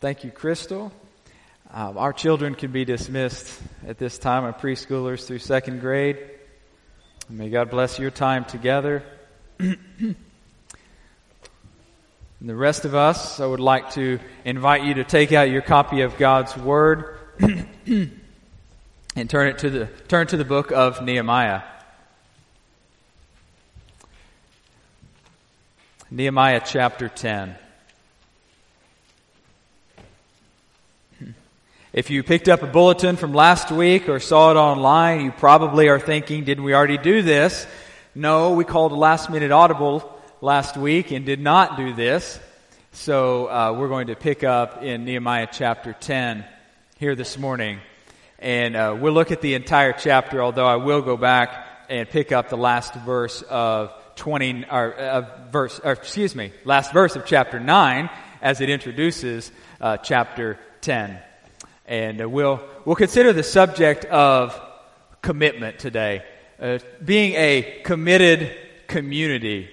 Thank you, Crystal. Our children can be dismissed at this time, our preschoolers through second grade. May God bless your time together. And the rest of us, I would like to invite you to take out your copy of God's Word and turn to the book of Nehemiah. Nehemiah chapter 10. If you picked up a bulletin from last week or saw it online, you probably are thinking, didn't we already do this? No, we called a last-minute audible last week and did not do this. So we're going to pick up in Nehemiah chapter 10 here this morning. And we'll look at the entire chapter, although I will go back and pick up the last verse of last verse of chapter 9 as it introduces chapter 10. And we'll consider the subject of commitment today, being a committed community.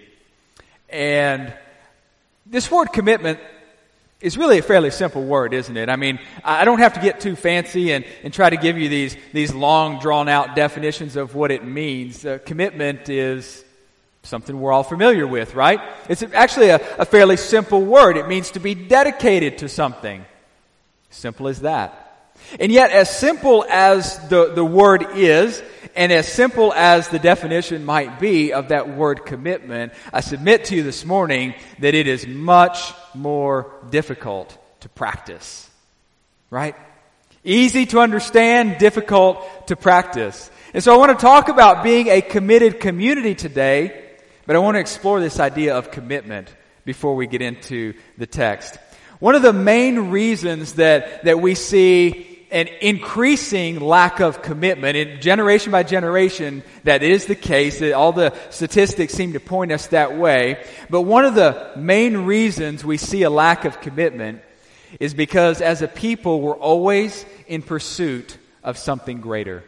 And this word commitment is really a fairly simple word, isn't it? I mean, I don't have to get too fancy and try to give you these long, drawn-out definitions of what it means. Commitment is something we're all familiar with, right? It's actually a fairly simple word. It means to be dedicated to something. Simple as that. And yet, as simple as the word is, and as simple as the definition might be of that word commitment, I submit to you this morning that it is much more difficult to practice. Right? Easy to understand, difficult to practice. And so I want to talk about being a committed community today, but I want to explore this idea of commitment before we get into the text. One of the main reasons that we see an increasing lack of commitment, in generation by generation, that is the case, that all the statistics seem to point us that way. But one of the main reasons we see a lack of commitment is because as a people, we're always in pursuit of something greater.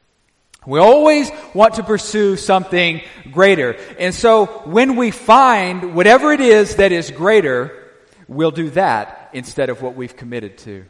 We always want to pursue something greater. And so when we find whatever it is that is greater, we'll do that instead of what we've committed to.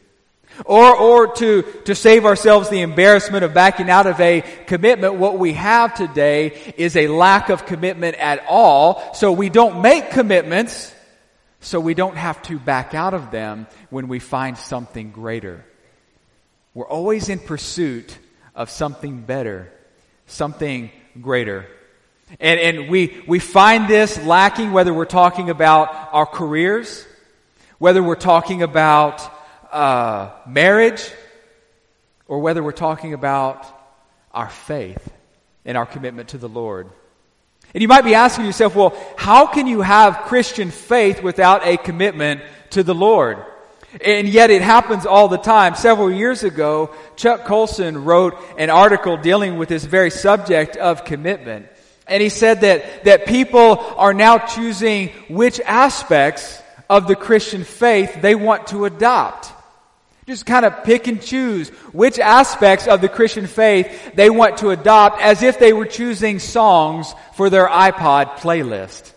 Or to save ourselves the embarrassment of backing out of a commitment, what we have today is a lack of commitment at all. So we don't make commitments, so we don't have to back out of them when we find something greater. We're always in pursuit of something better, something greater. And we find this lacking whether we're talking about our careers, whether we're talking about marriage, or whether we're talking about our faith and our commitment to the Lord. And you might be asking yourself, well, how can you have Christian faith without a commitment to the Lord? And yet it happens all the time. Several years ago, Chuck Colson wrote an article dealing with this very subject of commitment. And he said that people are now choosing which aspects of the Christian faith they want to adopt. Just kind of pick and choose which aspects of the Christian faith they want to adopt as if they were choosing songs for their iPod playlist.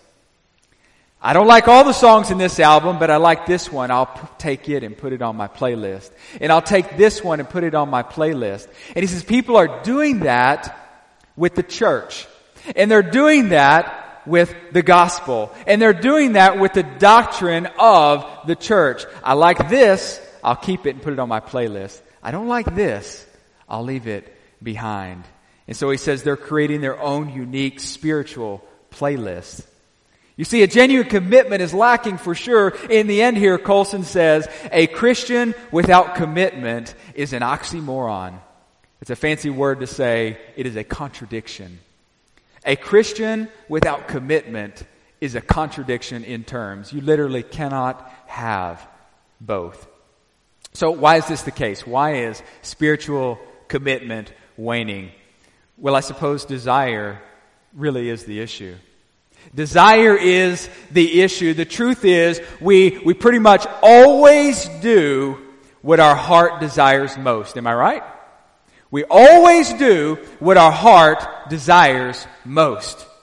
I don't like all the songs in this album, but I like this one. I'll take it and put it on my playlist. And I'll take this one and put it on my playlist. And he says people are doing that with the church. And they're doing that with the gospel. And they're doing that with the doctrine of the church. I like this. I'll keep it and put it on my playlist. I don't like this. I'll leave it behind. And so he says they're creating their own unique spiritual playlist. You see, a genuine commitment is lacking for sure. In the end here, Colson says, a Christian without commitment is an oxymoron. It's a fancy word to say it is a contradiction. A Christian without commitment is a contradiction in terms. You literally cannot have both. So why is this the case? Why is spiritual commitment waning? Well, I suppose desire really is the issue. Desire is the issue. The truth is we pretty much always do what our heart desires most. Am I right? We always do what our heart desires most.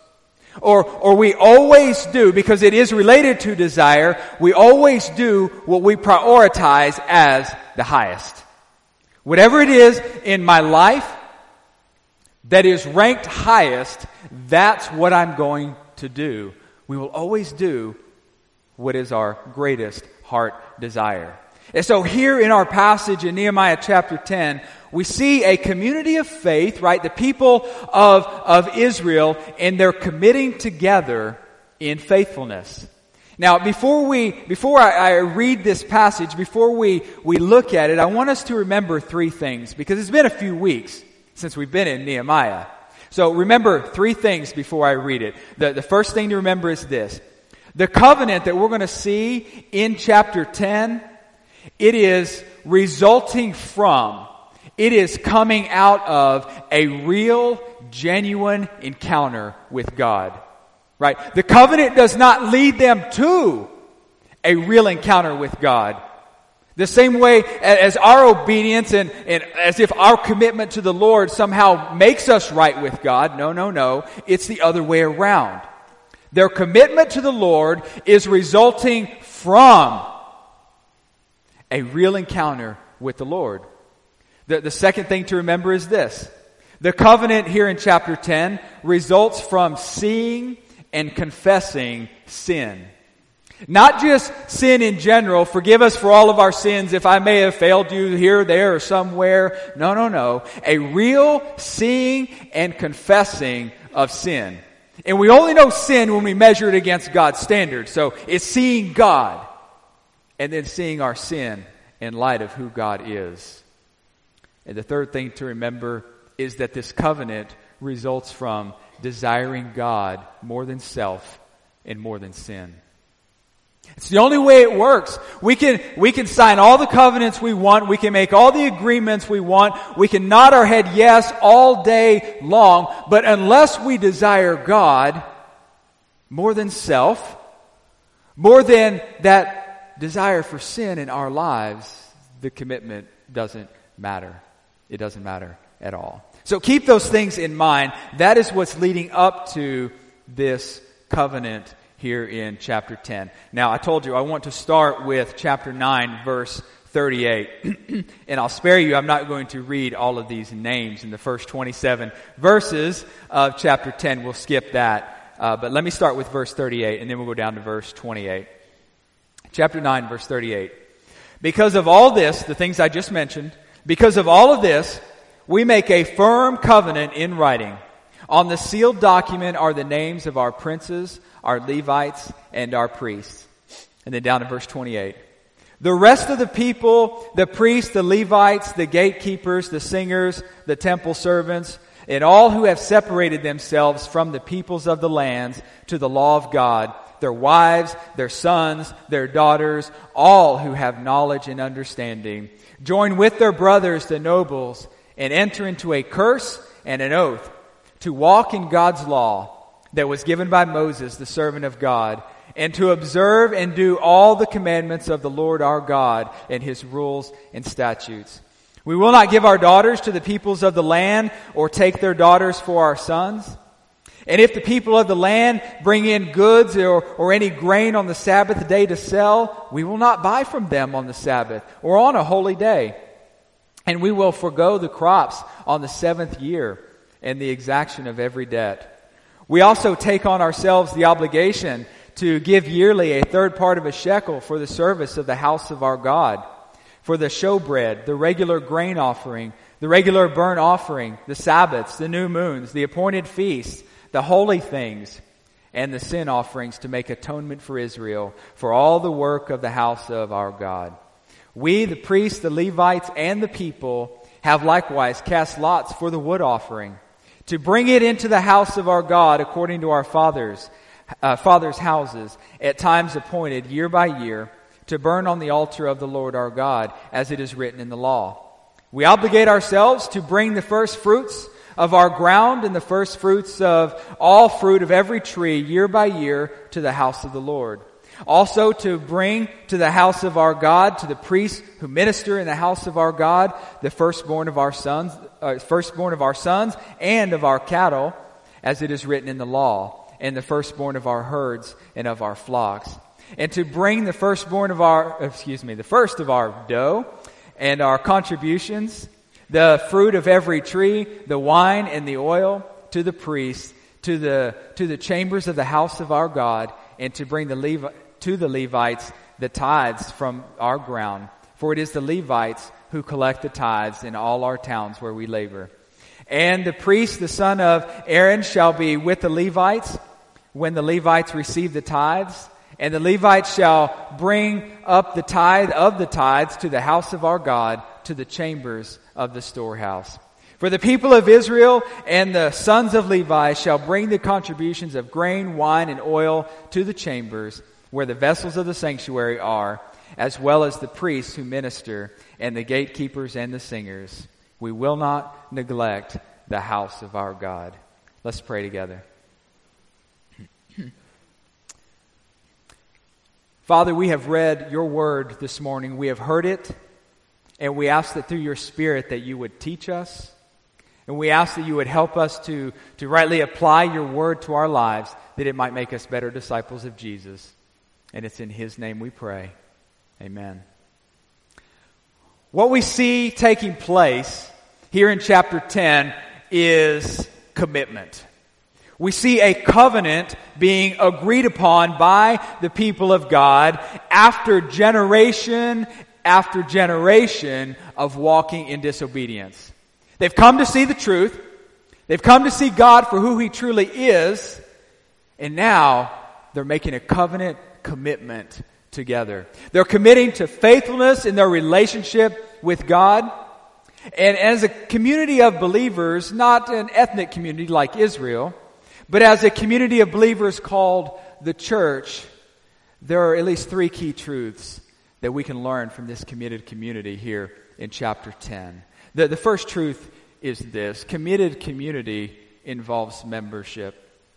Or we always do, because it is related to desire, we always do what we prioritize as the highest. Whatever it is in my life that is ranked highest, that's what I'm going to do. We will always do what is our greatest heart desire. And so here in our passage in Nehemiah chapter 10, we see a community of faith, right? The people of Israel, and they're committing together in faithfulness. Now, before I read this passage, before we look at it, I want us to remember three things, because it's been a few weeks since we've been in Nehemiah. So remember three things before I read it. The first thing to remember is this. The covenant that we're going to see in chapter 10, it is resulting from, it is coming out of a real, genuine encounter with God. Right? The covenant does not lead them to a real encounter with God. The same way as our obedience and as if our commitment to the Lord somehow makes us right with God. No. It's the other way around. Their commitment to the Lord is resulting from a real encounter with the Lord. The second thing to remember is this. The covenant here in chapter 10 results from seeing and confessing sin. Not just sin in general. Forgive us for all of our sins if I may have failed you here, there, or somewhere. No. A real seeing and confessing of sin. And we only know sin when we measure it against God's standards. So it's seeing God and then seeing our sin in light of who God is. And the third thing to remember is that this covenant results from desiring God more than self and more than sin. It's the only way it works. We can sign all the covenants we want. We can make all the agreements we want. We can nod our head yes all day long. But unless we desire God more than self, more than that desire for sin in our lives, the commitment doesn't matter. It doesn't matter at all. So keep those things in mind. That is what's leading up to this covenant here in chapter 10. Now, I told you I want to start with chapter 9, verse 38. And I'll spare you, I'm not going to read all of these names in the first 27 verses of chapter 10. We'll skip that. But let me start with verse 38, and then we'll go down to verse 28. Chapter 9, verse 38. Because of all this, the things I just mentioned, because of all of this, we make a firm covenant in writing. On the sealed document are the names of our princes, our Levites, and our priests. And then down to verse 28. The rest of the people, the priests, the Levites, the gatekeepers, the singers, the temple servants, and all who have separated themselves from the peoples of the lands to the law of God, their wives, their sons, their daughters, all who have knowledge and understanding, join with their brothers, the nobles, and enter into a curse and an oath to walk in God's law that was given by Moses, the servant of God, and to observe and do all the commandments of the Lord our God and His rules and statutes. We will not give our daughters to the peoples of the land or take their daughters for our sons. And if the people of the land bring in goods or any grain on the Sabbath day to sell, we will not buy from them on the Sabbath or on a holy day. And we will forego the crops on the 7th year and the exaction of every debt. We also take on ourselves the obligation to give yearly a third part of a shekel for the service of the house of our God, for the showbread, the regular grain offering, the regular burnt offering, the Sabbaths, the new moons, the appointed feasts, the holy things, and the sin offerings to make atonement for Israel, for all the work of the house of our God. We, the priests, the Levites, and the people, have likewise cast lots for the wood offering, to bring it into the house of our God according to our fathers' houses, at times appointed year by year, to burn on the altar of the Lord our God, as it is written in the law. We obligate ourselves to bring the first fruits of our ground and the first fruits of all fruit of every tree year by year to the house of the Lord. Also to bring to the house of our God, to the priests who minister in the house of our God, the firstborn of our sons and of our cattle, as it is written in the law, and the firstborn of our herds and of our flocks. And to bring the first of our dough and our contributions, the fruit of every tree, the wine and the oil, to the priests, to the chambers of the house of our God, and to bring to the Levites the tithes from our ground. For it is the Levites who collect the tithes in all our towns where we labor. And the priest, the son of Aaron, shall be with the Levites when the Levites receive the tithes. And the Levites shall bring up the tithe of the tithes to the house of our God, to the chambers of the storehouse. For the people of Israel and the sons of Levi shall bring the contributions of grain, wine, and oil to the chambers where the vessels of the sanctuary are, as well as the priests who minister, and the gatekeepers and the singers. We will not neglect the house of our God. Let's pray together. Father, we have read your word this morning. We have heard it, and we ask that through your Spirit that you would teach us. And we ask that you would help us to rightly apply your word to our lives, that it might make us better disciples of Jesus. And it's in his name we pray. Amen. What we see taking place here in chapter 10 is commitment. We see a covenant being agreed upon by the people of God after generation of walking in disobedience. They've come to see the truth. They've come to see God for who he truly is. And now they're making a covenant commitment together. They're committing to faithfulness in their relationship with God. And as a community of believers, not an ethnic community like Israel, but as a community of believers called the church, there are at least three key truths that we can learn from this committed community here in chapter 10. The first truth is this: committed community involves membership.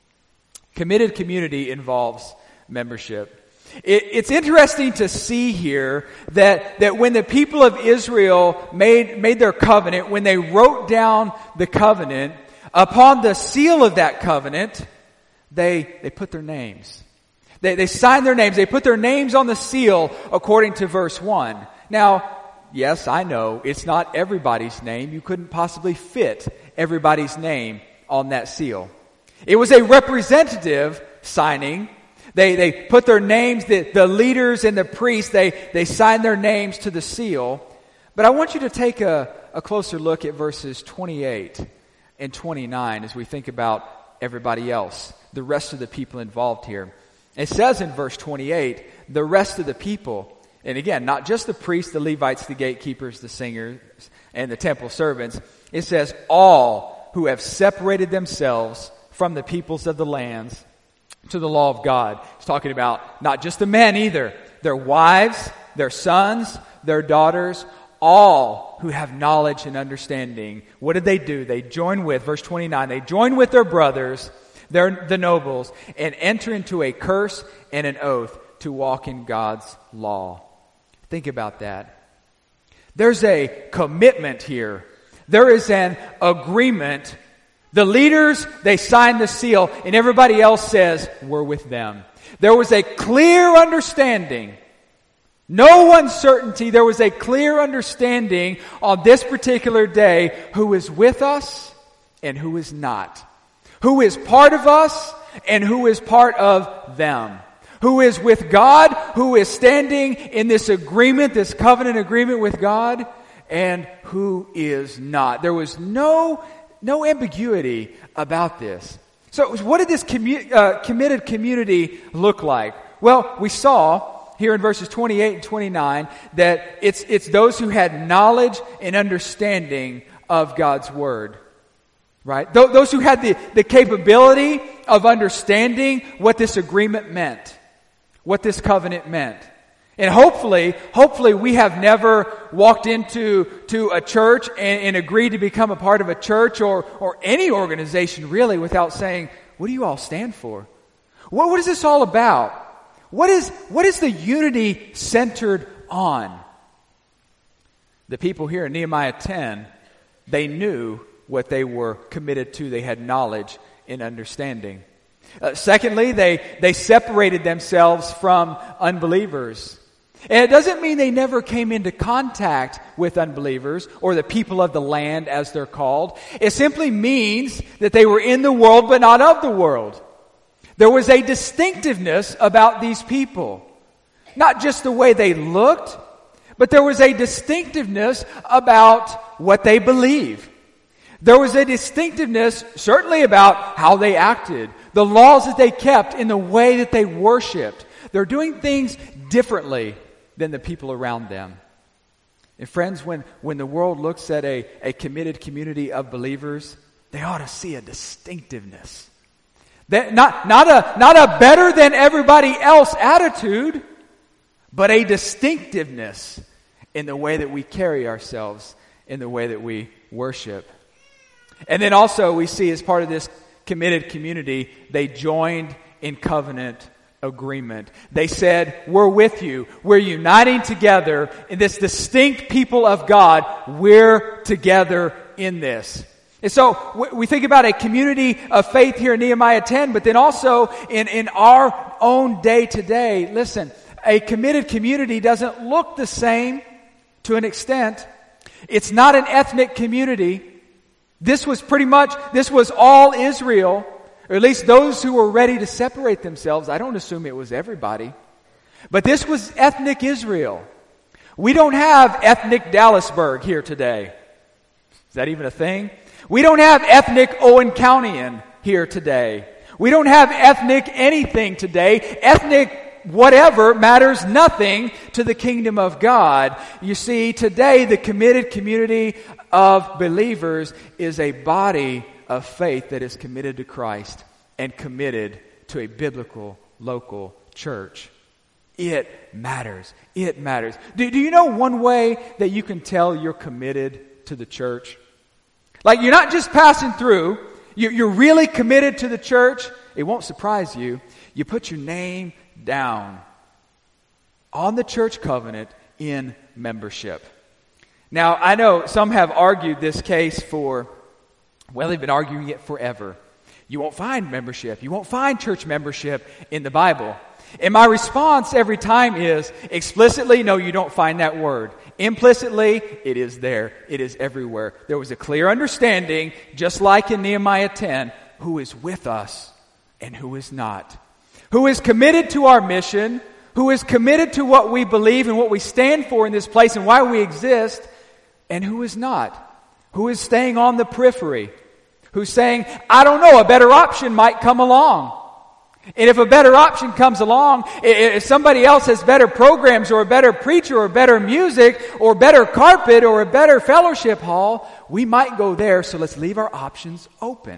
Committed community involves membership. It's interesting to see here that when the people of Israel made their covenant, when they wrote down the covenant, upon the seal of that covenant, they put their names. They signed their names. They put their names on the seal according to verse 1. Now, yes, I know it's not everybody's name. You couldn't possibly fit everybody's name on that seal. It was a representative signing. They put their names, the leaders and the priests, they signed their names to the seal. But I want you to take a closer look at verses 28 and 29 as we think about everybody else, the rest of the people involved here. It says in verse 28, the rest of the people, and again, not just the priests, the Levites, the gatekeepers, the singers, and the temple servants. It says, all who have separated themselves from the peoples of the lands to the law of God. It's talking about not just the men either. Their wives, their sons, their daughters, all who have knowledge and understanding. What did they do? They join with, verse 29, they join with their brothers, the nobles, and enter into a curse and an oath to walk in God's law. Think about that. There's a commitment here. There is an agreement. The leaders, they sign the seal, and everybody else says, we're with them. There was a clear understanding. No uncertainty. There was a clear understanding on this particular day who is with us and who is not. Who is part of us and who is part of them. Who is with God, who is standing in this agreement, this covenant agreement with God, and who is not. There was no ambiguity about this. So what did this committed community look like? Well, we saw here in verses 28 and 29 that it's those who had knowledge and understanding of God's word. Right? Those who had the capability of understanding what this agreement meant, what this covenant meant. And hopefully we have never walked into a church and agreed to become a part of a church or any organization really without saying, what do you all stand for? What is this all about? What is the unity centered on? The people here in Nehemiah 10, they knew what they were committed to. They had knowledge and understanding. Secondly, they separated themselves from unbelievers. And it doesn't mean they never came into contact with unbelievers or the people of the land as they're called. It simply means that they were in the world but not of the world. There was a distinctiveness about these people. Not just the way they looked, but there was a distinctiveness about what they believed. There was a distinctiveness certainly about how they acted, the laws that they kept, in the way that they worshiped. They're doing things differently than the people around them. And friends, when the world looks at a committed community of believers, they ought to see a distinctiveness. That not a better than everybody else attitude, but a distinctiveness in the way that we carry ourselves, in the way that we worship. And then also we see, as part of this committed community, they joined in covenant agreement. They said, we're with you. We're uniting together in this distinct people of God. We're together in this. And so we think about a community of faith here in Nehemiah 10, but then also in our own day today. Listen, a committed community doesn't look the same to an extent. It's not an ethnic community. This was all Israel, or at least those who were ready to separate themselves. I don't assume it was everybody. But this was ethnic Israel. We don't have ethnic Dallasburg here today. Is that even a thing? We don't have ethnic Owen Countyan here today. We don't have ethnic anything today. Ethnic whatever matters nothing to the kingdom of God. You see, today the committed community of believers is a body of faith that is committed to Christ and committed to a biblical local church. It matters. It matters. Do you know one way that you can tell you're committed to the church? Like, you're not just passing through. You're really committed to the church. It won't surprise you. You put your name down on the church covenant in membership. Now, I know some have argued this case they've been arguing it forever. You won't find membership. You won't find church membership in the Bible. And my response every time is, explicitly, no, you don't find that word. Implicitly, it is there. It is everywhere. There was a clear understanding, just like in Nehemiah 10, who is with us and who is not. Who is committed to our mission, who is committed to what we believe and what we stand for in this place and why we exist, and who is not. Who is staying on the periphery. Who's saying, I don't know, a better option might come along. And if a better option comes along, if somebody else has better programs or a better preacher or better music or better carpet or a better fellowship hall, we might go there, so let's leave our options open.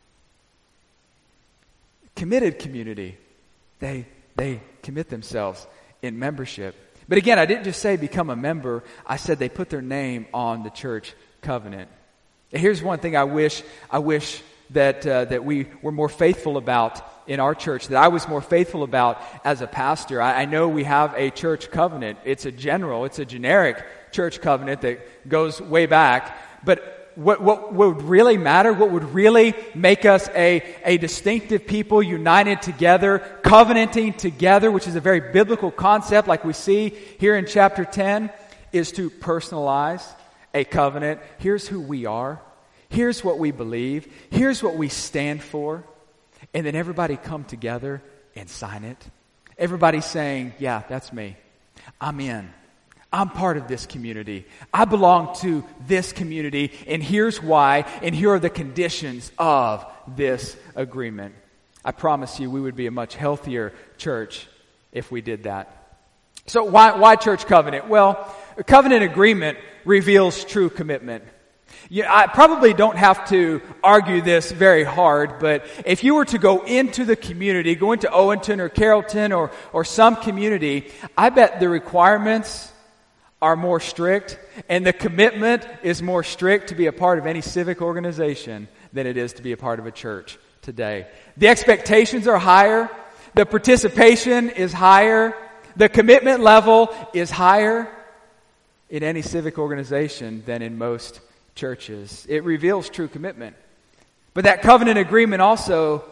Committed community. They commit themselves in membership. But again, I didn't just say become a member. I said they put their name on the church covenant. And here's one thing I wish that we were more faithful about in our church, that I was more faithful about as a pastor. I know we have a church covenant. It's a generic church covenant that goes way back. But what would really matter, what would really make us a distinctive people, united together, covenanting together, which is a very biblical concept like we see here in chapter 10, is to personalize a covenant. Here's who we are. Here's what we believe. Here's what we stand for. And then everybody come together and sign it. Everybody saying, yeah, that's me. I'm in. I'm part of this community. I belong to this community, and here's why, and here are the conditions of this agreement. I promise you we would be a much healthier church if we did that. So why church covenant? Well, a covenant agreement reveals true commitment. I probably don't have to argue this very hard, but if you were to go into the community, go into Owenton or Carrollton or some community, I bet the requirements are more strict and the commitment is more strict to be a part of any civic organization than it is to be a part of a church today. The expectations are higher, the participation is higher, the commitment level is higher in any civic organization than in most churches. It reveals true commitment. But that covenant agreement also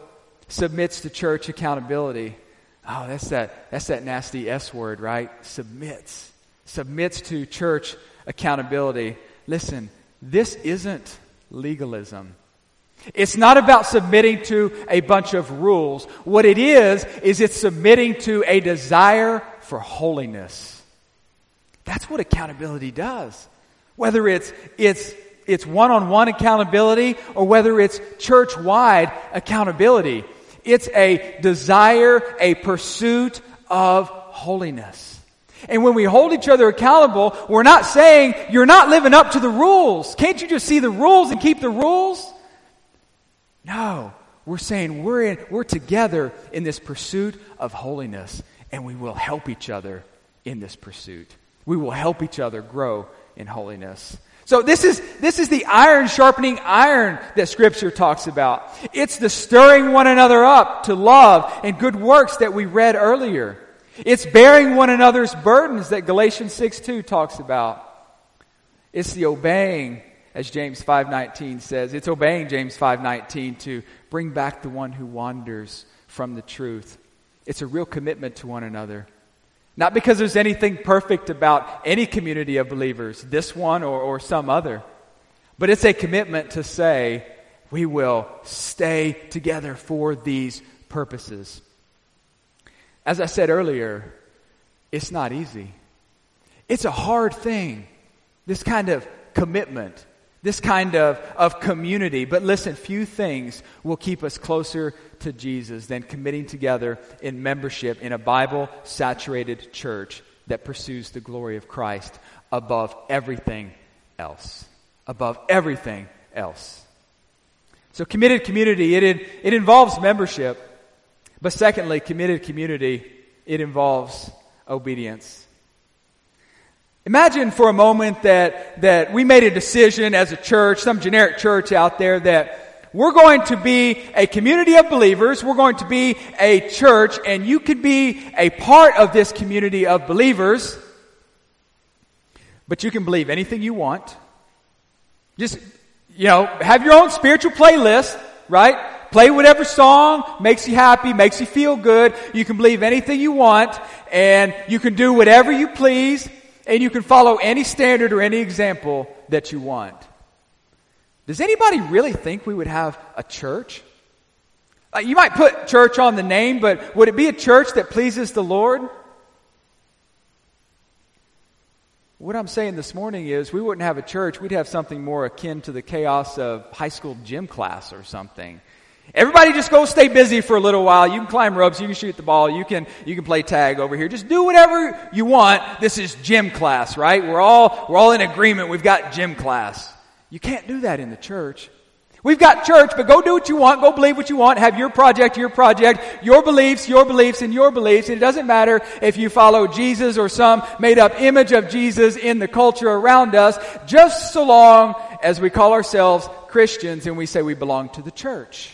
submits to church accountability. Oh, that's that nasty S word, right? Submits to church accountability. Listen, this isn't legalism. It's not about submitting to a bunch of rules. What it is it's submitting to a desire for holiness. That's what accountability does. Whether it's one-on-one accountability or whether it's church-wide accountability. It's a desire, a pursuit of holiness. And when we hold each other accountable, we're not saying, you're not living up to the rules. Can't you just see the rules and keep the rules? No, we're saying we're together in this pursuit of holiness, and we will help each other in this pursuit. We will help each other grow in holiness. So this is the iron sharpening iron that Scripture talks about. It's the stirring one another up to love and good works that we read earlier. It's bearing one another's burdens that Galatians 6:2 talks about. It's the obeying, as James 5:19 says. It's obeying James 5:19 to bring back the one who wanders from the truth. It's a real commitment to one another. Not because there's anything perfect about any community of believers, this one or some other. But it's a commitment to say, we will stay together for these purposes. As I said earlier, it's not easy. It's a hard thing, this kind of commitment, this kind of community. But listen, few things will keep us closer to Jesus than committing together in membership in a Bible-saturated church that pursues the glory of Christ above everything else. Above everything else. So committed community, it involves membership. But secondly, committed community, it involves obedience. Imagine for a moment that we made a decision as a church, some generic church out there, that we're going to be a community of believers, we're going to be a church, and you could be a part of this community of believers, but you can believe anything you want. Just, have your own spiritual playlist, right? Play whatever song makes you happy, makes you feel good. You can believe anything you want, and you can do whatever you please, and you can follow any standard or any example that you want. Does anybody really think we would have a church? You might put church on the name, but would it be a church that pleases the Lord? What I'm saying this morning is we wouldn't have a church. We'd have something more akin to the chaos of high school gym class or something. Everybody just go stay busy for a little while. You can climb ropes, you can shoot the ball, you can play tag over here. Just do whatever you want. This is gym class, right? We're all in agreement. We've got gym class. You can't do that in the church. We've got church, but go do what you want, go believe what you want, have your project, your beliefs, and your beliefs. And it doesn't matter if you follow Jesus or some made up image of Jesus in the culture around us, just so long as we call ourselves Christians and we say we belong to the church.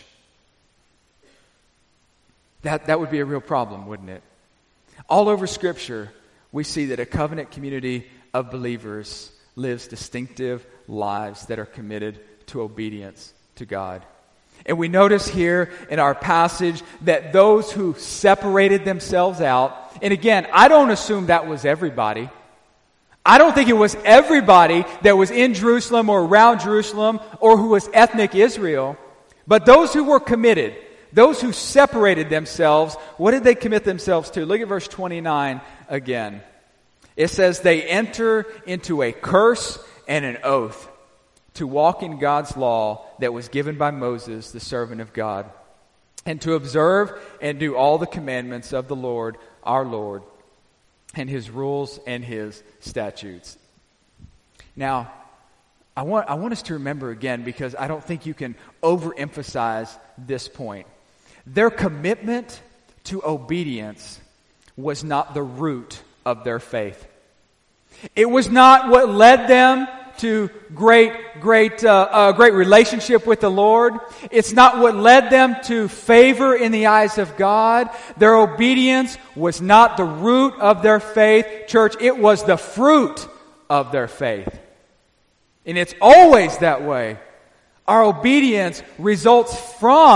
That would be a real problem, wouldn't it? All over Scripture, we see that a covenant community of believers lives distinctive lives that are committed to obedience to God. And we notice here in our passage that those who separated themselves out, and again, I don't assume that was everybody. I don't think it was everybody that was in Jerusalem or around Jerusalem or who was ethnic Israel, but those who were committed, those who separated themselves, what did they commit themselves to? Look at verse 29 again. It says, they enter into a curse and an oath to walk in God's law that was given by Moses, the servant of God, and to observe and do all the commandments of the Lord, our Lord, and His rules and His statutes. Now, I want us to remember again, because I don't think you can overemphasize this point. Their commitment to obedience was not the root of their faith. It was not what led them to great relationship with the Lord. It's not what led them to favor in the eyes of God. Their obedience was not the root of their faith, church. It was the fruit of their faith. And it's always that way. Our obedience results from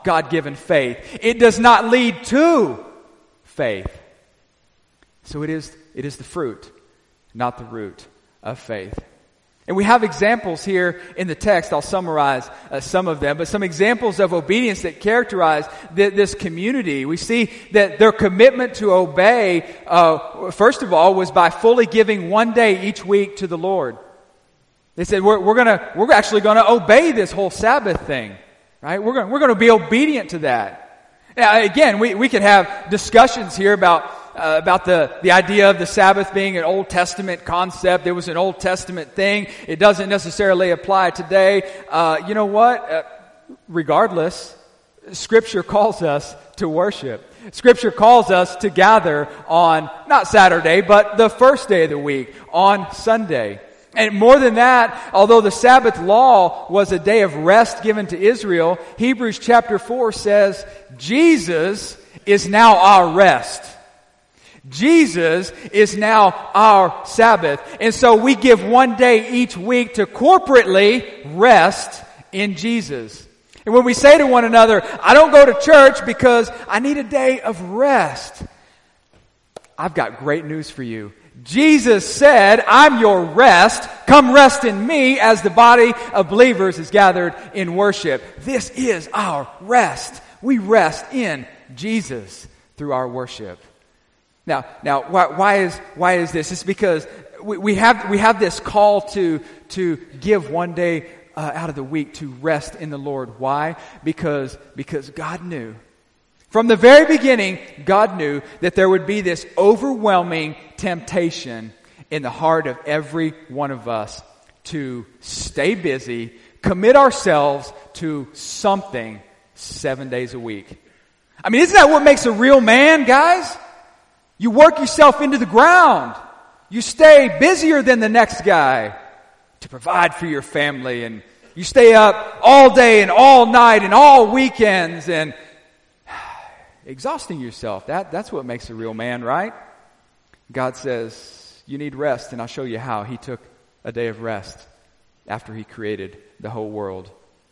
God-given faith. It does not lead to faith. So it is the fruit, not the root of faith. And we have examples here in the text. I'll summarize some of them, but some examples of obedience that characterize this community. We see that their commitment to obey, first of all, was by fully giving one day each week to the Lord. They said, we're actually going to obey this whole Sabbath thing, right? We're going to be obedient to that. Now, again, we could have discussions here about the idea of the Sabbath being an Old Testament concept. It was an Old Testament thing. It doesn't necessarily apply today. You know what? Regardless, Scripture calls us to worship. Scripture calls us to gather on, not Saturday, but the first day of the week, on Sunday. And more than that, although the Sabbath law was a day of rest given to Israel, Hebrews chapter 4 says, Jesus is now our rest. Jesus is now our Sabbath. And so we give one day each week to corporately rest in Jesus. And when we say to one another, I don't go to church because I need a day of rest, I've got great news for you. Jesus said, I'm your rest. Come rest in me as the body of believers is gathered in worship. This is our rest. We rest in Jesus through our worship. Now, why is this? It's because we have this call to give one day out of the week to rest in the Lord. Why? Because God knew. From the very beginning, God knew that there would be this overwhelming temptation in the heart of every one of us to stay busy, commit ourselves to something 7 days a week. I mean, isn't that what makes a real man, guys? You work yourself into the ground. You stay busier than the next guy to provide for your family, and you stay up all day and all night and all weekends and exhausting yourself. That's what makes a real man, right? God says, you need rest, and I'll show you how. He took a day of rest after He created the whole world.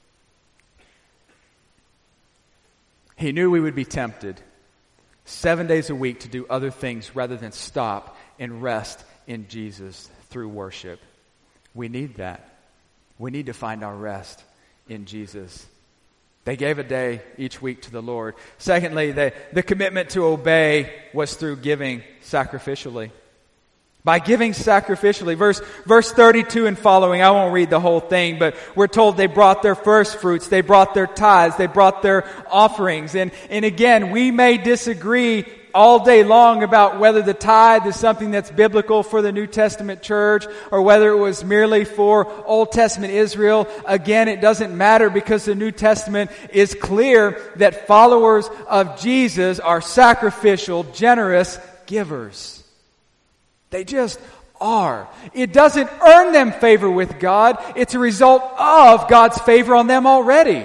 He knew we would be tempted 7 days a week to do other things rather than stop and rest in Jesus through worship. We need that. We need to find our rest in Jesus. They gave a day each week to the Lord. Secondly, the commitment to obey was through giving sacrificially. By giving sacrificially. Verse 32 and following, I won't read the whole thing, but we're told they brought their first fruits, they brought their tithes, they brought their offerings. And again, we may disagree all day long about whether the tithe is something that's biblical for the New Testament church or whether it was merely for Old Testament Israel. Again, it doesn't matter because the New Testament is clear that followers of Jesus are sacrificial, generous givers. They just are. It doesn't earn them favor with God. It's a result of God's favor on them already.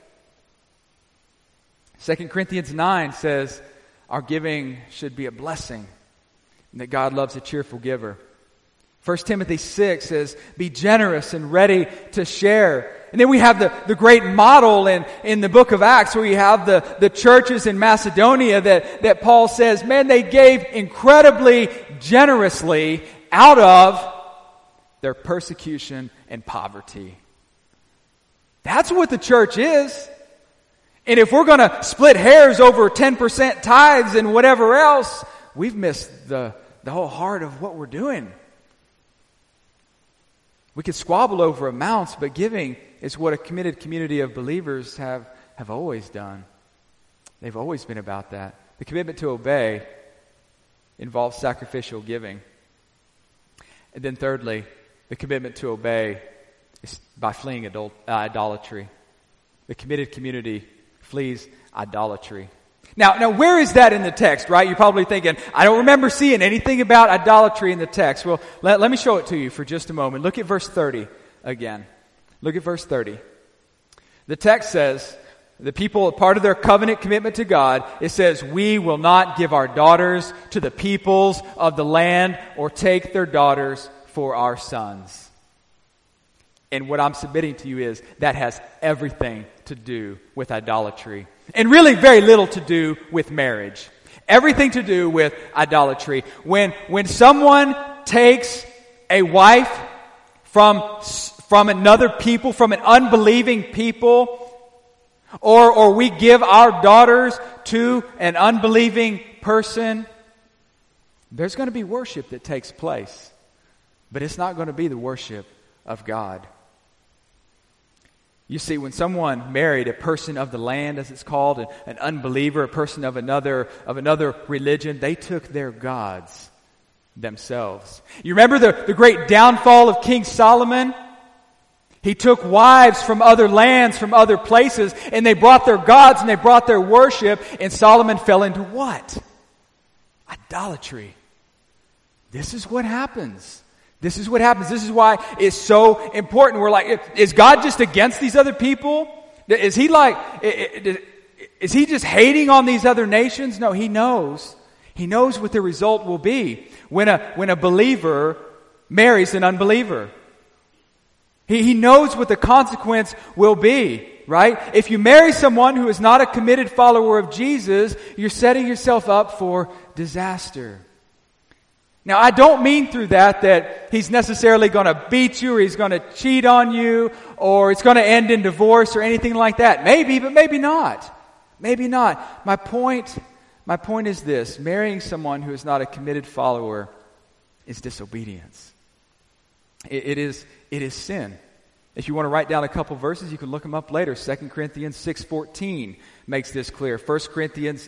2 Corinthians 9 says, our giving should be a blessing, and that God loves a cheerful giver. 1 Timothy 6 says, be generous and ready to share. And then we have the great model in the book of Acts where you have the churches in Macedonia that Paul says, man, they gave incredibly generously out of their persecution and poverty. That's what the church is. And if we're going to split hairs over 10% tithes and whatever else, we've missed the whole heart of what we're doing. We could squabble over amounts, but giving is what a committed community of believers have always done. They've always been about that. The commitment to obey involves sacrificial giving. And then thirdly, the commitment to obey is by fleeing idolatry. The committed community flees idolatry. Now, where is that in the text, right? You're probably thinking, I don't remember seeing anything about idolatry in the text. Well, let me show it to you for just a moment. Look at verse 30 again. Look at verse 30. The text says, the people, part of their covenant commitment to God, it says, we will not give our daughters to the peoples of the land or take their daughters for our sons. And what I'm submitting to you is that has everything to do with idolatry. and really very little to do with marriage. Everything to do with idolatry. When someone takes a wife from another people, from an unbelieving people, or we give our daughters to an unbelieving person, there's going to be worship that takes place. But it's not going to be the worship of God. You see, when someone married a person of the land, as it's called, an unbeliever, a person of another religion, they took their gods themselves. You remember the great downfall of King Solomon? He took wives from other lands, from other places, and they brought their gods and they brought their worship, and Solomon fell into what? Idolatry. This is what happens. This is what happens. This is why it's so important. We're like, is God just against these other people? Is he just hating on these other nations? No, he knows. He knows what the result will be when a believer marries an unbeliever. He knows what the consequence will be, right? If you marry someone who is not a committed follower of Jesus, you're setting yourself up for disaster. Now, I don't mean through that he's necessarily going to beat you or he's going to cheat on you or it's going to end in divorce or anything like that. Maybe, but maybe not. Maybe not. My point is this. Marrying someone who is not a committed follower is disobedience. It is sin. If you want to write down a couple verses, you can look them up later. 2 Corinthians 6:14 makes this clear. 1 Corinthians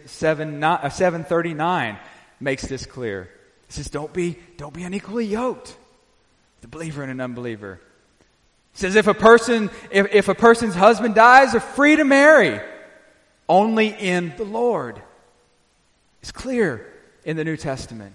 7:39 makes this clear. It says, don't be unequally yoked, the believer and an unbeliever. It says if a person's husband dies, they're free to marry, only in the Lord. It's clear in the New Testament.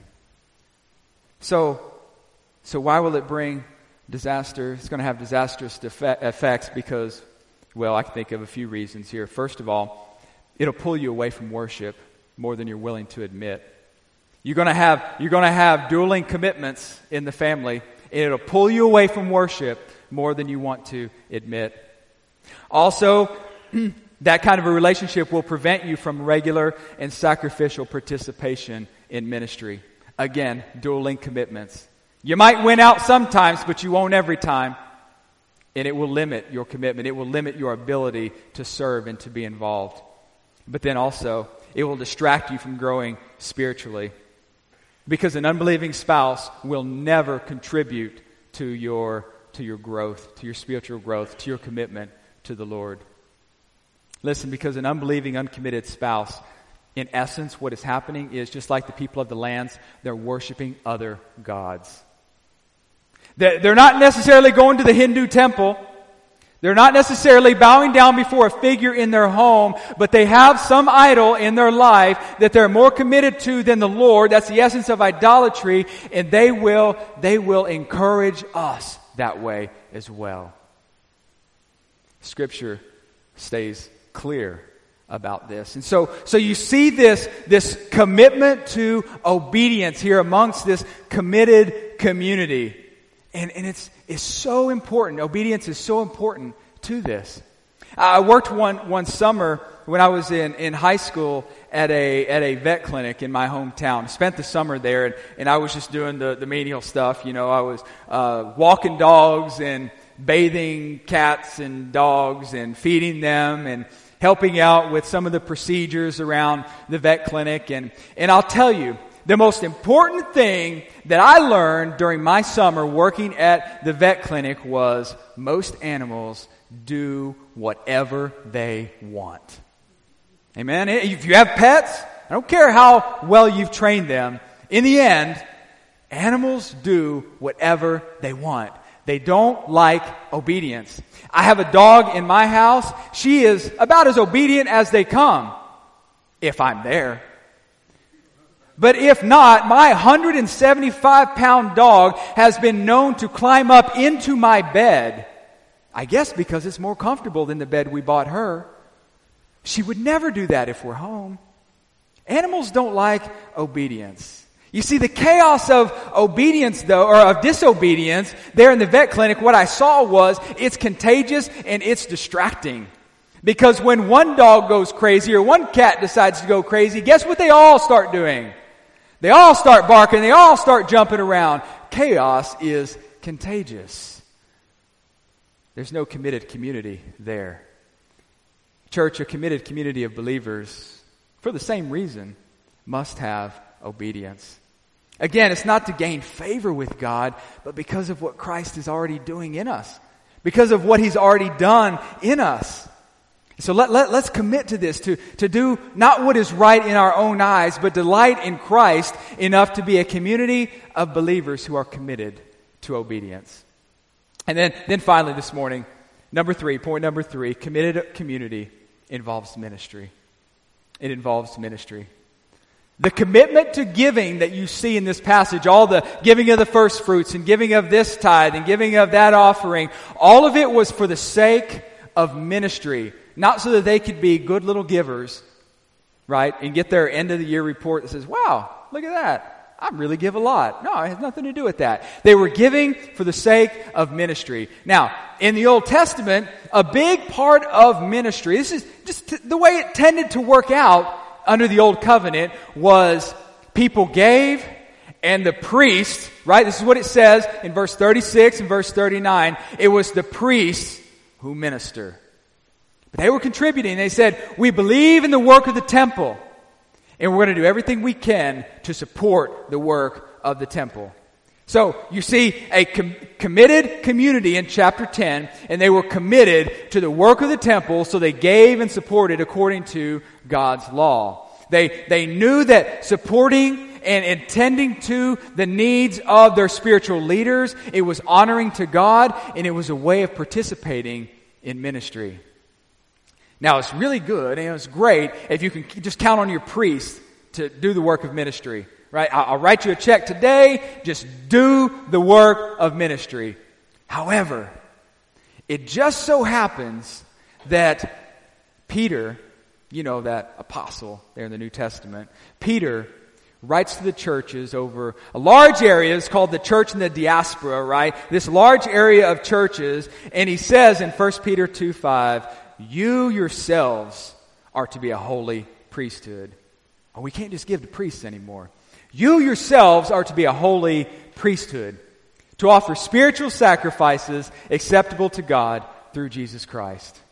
So why will it bring disaster? It's going to have disastrous effects because, well, I can think of a few reasons here. First of all, it'll pull you away from worship more than you're willing to admit. You're going to have dueling commitments in the family, and it'll pull you away from worship more than you want to admit. Also, that kind of a relationship will prevent you from regular and sacrificial participation in ministry. Again, dueling commitments. You might win out sometimes, but you won't every time. And it will limit your commitment. It will limit your ability to serve and to be involved. But then also, it will distract you from growing spiritually. Because an unbelieving spouse will never contribute to your growth, to your spiritual growth, to your commitment to the Lord. Listen, because an unbelieving, uncommitted spouse, in essence, what is happening is just like the people of the lands, they're worshiping other gods. They're not necessarily going to the Hindu temple. They're not necessarily bowing down before a figure in their home, but they have some idol in their life that they're more committed to than the Lord. That's the essence of idolatry, and they will encourage us that way as well. Scripture stays clear about this. And so you see this commitment to obedience here amongst this committed community. And it's so important. Obedience is so important to this. I worked one summer when I was in high school at a vet clinic in my hometown. Spent the summer there, and I was just doing the menial stuff. You know, I was walking dogs and bathing cats and dogs and feeding them and helping out with some of the procedures around the vet clinic. And I'll tell you, the most important thing that I learned during my summer working at the vet clinic was most animals do whatever they want. Amen? If you have pets, I don't care how well you've trained them, in the end, animals do whatever they want. They don't like obedience. I have a dog in my house. She is about as obedient as they come, if I'm there. But if not, my 175-pound dog has been known to climb up into my bed. I guess because it's more comfortable than the bed we bought her. She would never do that if we're home. Animals don't like obedience. You see, the chaos of obedience, though, or of disobedience, there in the vet clinic, what I saw was it's contagious and it's distracting. Because when one dog goes crazy or one cat decides to go crazy, guess what they all start doing? They all start barking. They all start jumping around. Chaos is contagious. There's no committed community there. Church, a committed community of believers, for the same reason, must have obedience. Again, it's not to gain favor with God, but because of what Christ is already doing in us. Because of what He's already done in us. So let's commit to this, to do not what is right in our own eyes, but delight in Christ enough to be a community of believers who are committed to obedience. And then finally this morning, point number three, committed community involves ministry. It involves ministry. The commitment to giving that you see in this passage, all the giving of the first fruits and giving of this tithe and giving of that offering, all of it was for the sake of ministry. Not so that they could be good little givers, right? And get their end of the year report that says, wow, look at that. I really give a lot. No, it has nothing to do with that. They were giving for the sake of ministry. Now, in the Old Testament, a big part of ministry, this is just the way it tended to work out under the Old Covenant, was people gave and the priest, right? This is what it says in verse 36 and verse 39. It was the priests who minister. But they were contributing. They said, we believe in the work of the temple, and we're going to do everything we can to support the work of the temple. So you see a committed community in chapter 10, and they were committed to the work of the temple, so they gave and supported according to God's law. They knew that supporting and attending to the needs of their spiritual leaders, it was honoring to God, and it was a way of participating in ministry. Now, it's really good and it's great if you can just count on your priest to do the work of ministry, right? I'll write you a check today, just do the work of ministry. However, it just so happens that Peter, you know, that apostle there in the New Testament, Peter writes to the churches over a large area. It's called the church in the diaspora, right? This large area of churches, and he says in 1 Peter 2:5, you yourselves are to be a holy priesthood. Oh, we can't just give to priests anymore. You yourselves are to be a holy priesthood, to offer spiritual sacrifices acceptable to God through Jesus Christ.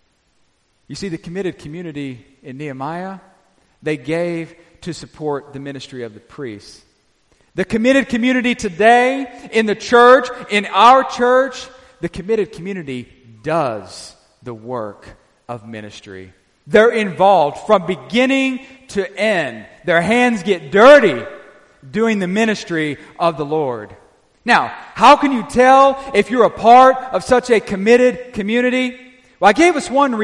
You see, the committed community in Nehemiah, they gave to support the ministry of the priests. The committed community today in the church, in our church, the committed community does the work of ministry. They're involved from beginning to end. Their hands get dirty doing the ministry of the Lord. Now, how can you tell if you're a part of such a committed community? Well, I gave us one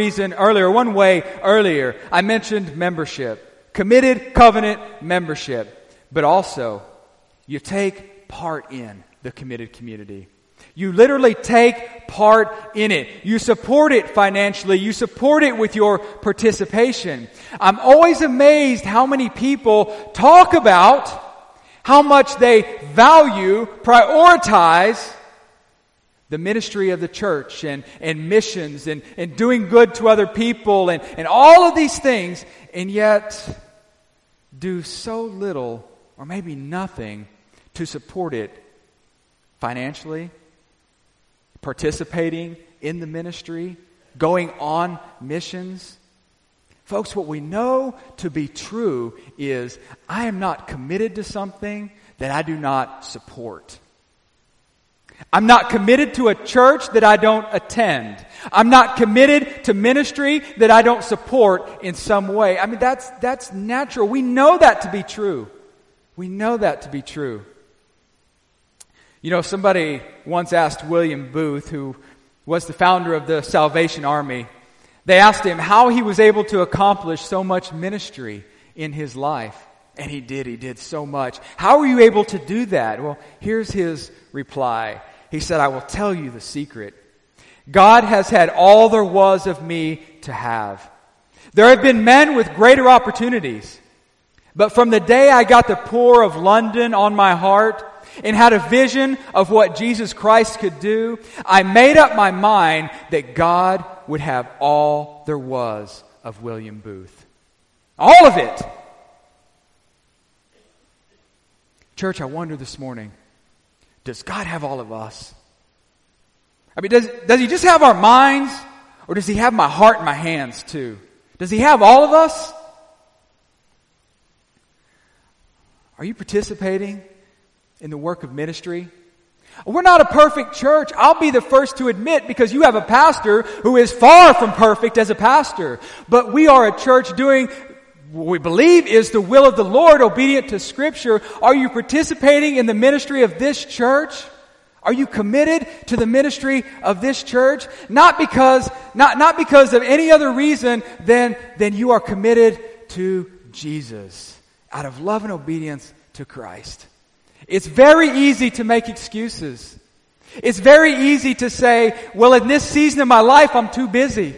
way earlier. I mentioned membership. Committed covenant membership. But also, you take part in the committed community. You literally take part in it. You support it financially. You support it with your participation. I'm always amazed how many people talk about how much they value, prioritize the ministry of the church and missions and doing good to other people and all of these things, and yet do so little or maybe nothing to support it financially, participating in the ministry, going on missions. Folks, what we know to be true is I am not committed to something that I do not support. I'm not committed to a church that I don't attend. I'm not committed to ministry that I don't support in some way. I mean, that's natural. We know that to be true. We know that to be true. You know, somebody once asked William Booth, who was the founder of the Salvation Army, they asked him how he was able to accomplish so much ministry in his life. And he did so much. How were you able to do that? Well, here's his reply. He said, I will tell you the secret. God has had all there was of me to have. There have been men with greater opportunities. But from the day I got the poor of London on my heart, and had a vision of what Jesus Christ could do, I made up my mind that God would have all there was of William Booth. All of it. Church, I wonder this morning, does God have all of us? I mean, does He just have our minds? Or does He have my heart and my hands too? Does He have all of us? Are you participating in the work of ministry? We're not a perfect church. I'll be the first to admit, because you have a pastor who is far from perfect as a pastor. But we are a church doing what we believe is the will of the Lord, obedient to Scripture. Are you participating in the ministry of this church? Are you committed to the ministry of this church? Not because of any other reason than you are committed to Jesus, out of love and obedience to Christ. It's very easy to make excuses. It's very easy to say, well, in this season of my life, I'm too busy.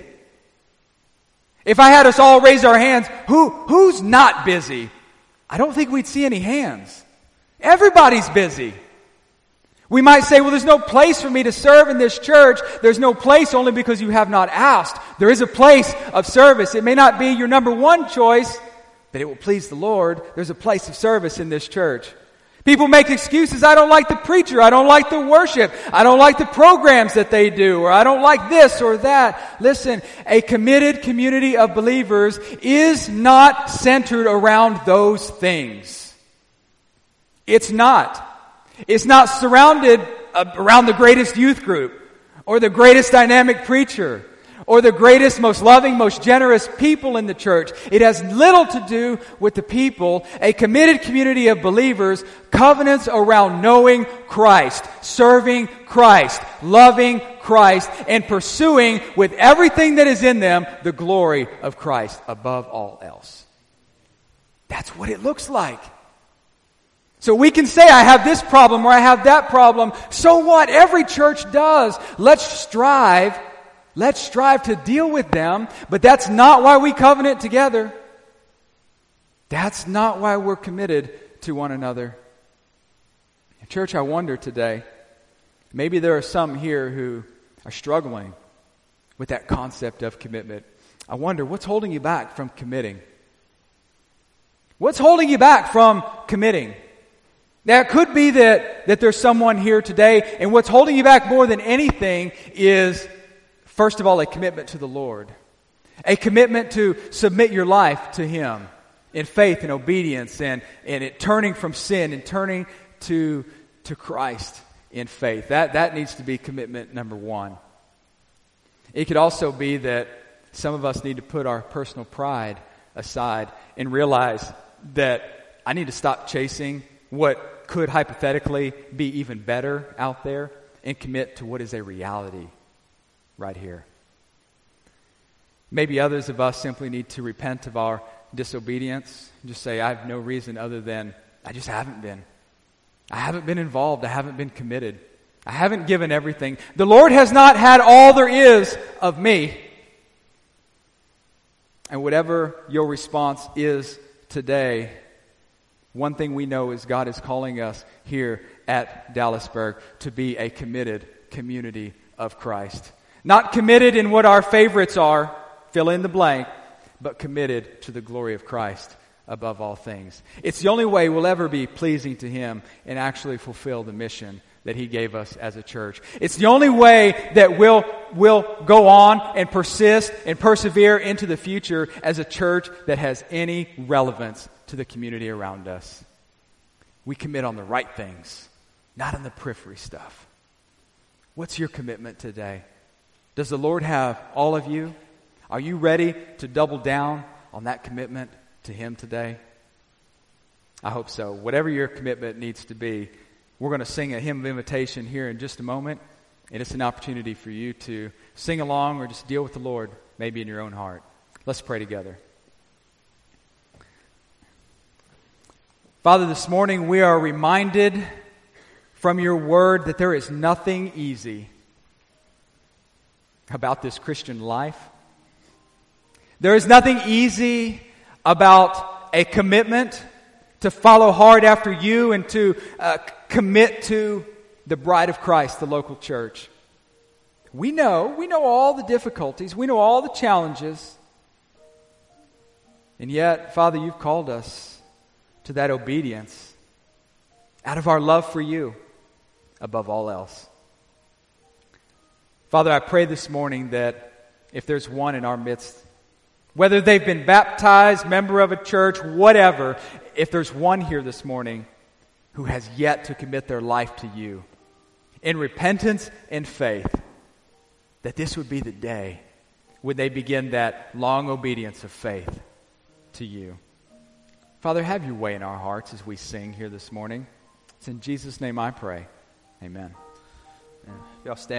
If I had us all raise our hands, who's not busy? I don't think we'd see any hands. Everybody's busy. We might say, well, there's no place for me to serve in this church. There's no place only because you have not asked. There is a place of service. It may not be your number one choice, but it will please the Lord. There's a place of service in this church. People make excuses. I don't like the preacher. I don't like the worship. I don't like the programs that they do. Or I don't like this or that. Listen, a committed community of believers is not centered around those things. It's not. It's not surrounded around the greatest youth group or the greatest dynamic preacher or the greatest, most loving, most generous people in the church. It has little to do with the people. A committed community of believers covenants around knowing Christ, serving Christ, loving Christ, and pursuing with everything that is in them the glory of Christ above all else. That's what it looks like. So we can say, I have this problem or I have that problem. So what? Every church does. Let's strive to deal with them, but that's not why we covenant together. That's not why we're committed to one another. Church, I wonder today, maybe there are some here who are struggling with that concept of commitment. I wonder, what's holding you back from committing? What's holding you back from committing? Now, it could be that there's someone here today, and what's holding you back more than anything is, first of all, a commitment to the Lord. A commitment to submit your life to Him in faith and obedience and it turning from sin and turning to Christ in faith. That needs to be commitment number one. It could also be that some of us need to put our personal pride aside and realize that I need to stop chasing what could hypothetically be even better out there and commit to what is a reality right here. Maybe others of us simply need to repent of our disobedience and just say, I have no reason other than I just haven't been. I haven't been involved. I haven't been committed. I haven't given everything. The Lord has not had all there is of me. And whatever your response is today, one thing we know is God is calling us here at Dallasburg to be a committed community of Christ. Not committed in what our favorites are, fill in the blank, but committed to the glory of Christ above all things. It's the only way we'll ever be pleasing to Him and actually fulfill the mission that He gave us as a church. It's the only way that we'll go on and persist and persevere into the future as a church that has any relevance to the community around us. We commit on the right things, not on the periphery stuff. What's your commitment today? Does the Lord have all of you? Are you ready to double down on that commitment to Him today? I hope so. Whatever your commitment needs to be, we're going to sing a hymn of invitation here in just a moment, and it's an opportunity for you to sing along or just deal with the Lord, maybe in your own heart. Let's pray together. Father, this morning we are reminded from your word that there is nothing easy about this Christian life. There is nothing easy about a commitment to follow hard after you and to commit to the bride of Christ, the local church. We know all the difficulties, we know all the challenges, and yet, Father, you've called us to that obedience out of our love for you above all else. Father, I pray this morning that if there's one in our midst, whether they've been baptized, member of a church, whatever, if there's one here this morning who has yet to commit their life to you in repentance and faith, that this would be the day when they begin that long obedience of faith to you. Father, have your way in our hearts as we sing here this morning. It's in Jesus' name I pray. Amen. Y'all stand.